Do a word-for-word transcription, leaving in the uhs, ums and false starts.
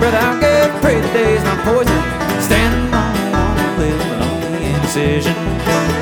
but I'll get pretty days my poison. Standing on a little lonely incision.